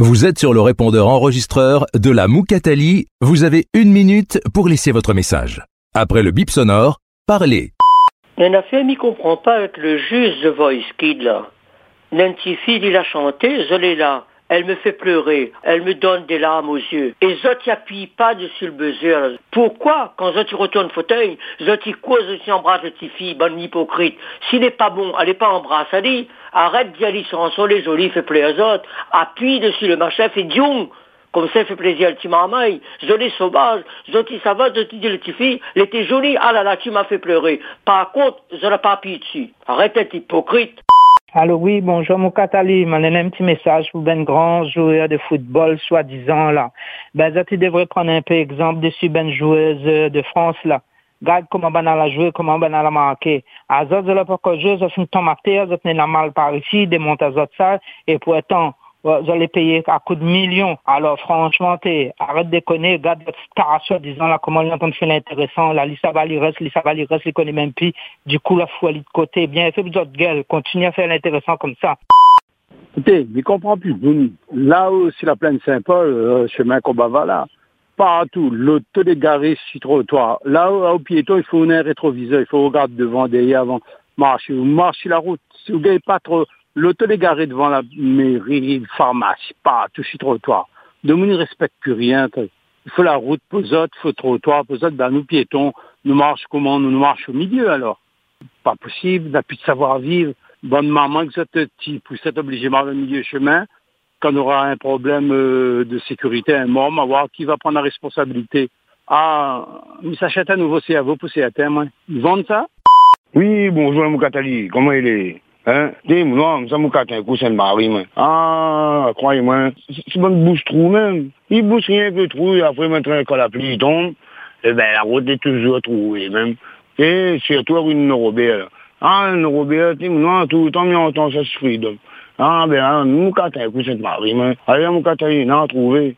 Vous êtes sur le répondeur enregistreur de la Moukatali. Vous avez 1 minute pour laisser votre message. Après le bip sonore, parlez. Il y a une affaire, m'y comprend pas avec le juge de Voice Kid, là. Nancy Field, il a chanté, je l'ai là. Elle me fait pleurer, elle me donne des larmes aux yeux. Et Zot y appuie pas dessus le buzzer. Pourquoi, quand Zot y retourne le fauteuil, Zot y cause aussi embrasse la petite fille, bonne hypocrite. S'il n'est pas bon, allez pas embrasse, allez. Arrête d'y aller sur les jolis, fait plaisir à Zot. Appuie dessus le machin, fait dion. Comme ça, fait plaisir à petit mamaille. Zot est sauvage, Zot y ça va, Zot y dit le petit fille, elle était jolie, ah là là, tu m'as fait pleurer. Par contre, Zot n'a pas appuyé dessus. Arrête d'être hypocrite. Allô, oui, bonjour, Moukatali. M'en un petit message pour ben grand joueur de football, soi-disant, là. Ben, tu devrais prendre un peu exemple dessus ben joueuse de France, là. Regarde comment ben elle a joué, comment ben elle a marqué. À Zot, je l'ai pas encore joué, je suis tomaté, je tenais la mal par ici, démonte à Zot ça, et pourtant, je l'ai payé à coups de millions. Alors, franchement, arrête de déconner, regarde votre star, disant là, comment il entend faire l'intéressant, là, Lisa Valires, il connaît même plus. Du coup, la folie de côté. Bien, fait d'autres gueules, continue à faire l'intéressant comme ça. Écoutez, mais comprends plus. Là où c'est la plaine Saint-Paul, chemin Combava, là, partout, l'auto dégaré sur trottoir. Là, au piéton, il faut un rétroviseur, il faut regarder devant, derrière, avant, marcher. Vous marchez la route. Si vous ne gagnez pas trop, l'auto dégaré devant la mairie, pharmacie, partout sur trottoir. De nous, ne respecte plus rien. Il faut la route, pour eux autres, il faut le trottoir, pour eux autres, ben, nous piétons, nous marchons comment? Nous marchons au milieu, alors. Pas possible, n'a plus de savoir-vivre. Bonne maman, que vous êtes petit, vous êtes obligé de marcher au milieu du chemin. Quand on aura un problème de sécurité, un mort, on va voir qui va prendre la responsabilité. Ah, ils s'achètent un nouveau CAV pour CAT, moi. Ils vendent ça? Oui, bonjour, Moukatali. Comment il est? Hein? Dis, moi, ça Moukatali, un cousin de mari, moi. Ah, croyez-moi, c'est bonne bouche trou, même. Il bouche rien que trou, et après, maintenant, quand la pluie tombe, eh ben, la route est toujours trouée, même. Et surtout, une Robert. Ah, une Robert, dis, moi, tout le temps, on entend ça, c'est freedom. Ah, ben, Moukatali, un cousin de mari, moi. Allez, Moukatali, non, trouvé.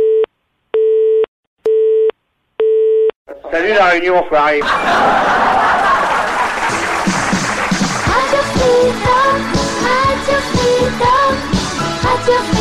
Salut la réunion, foiré. Radio Freedom, Radio Freedom, Radio Freedom.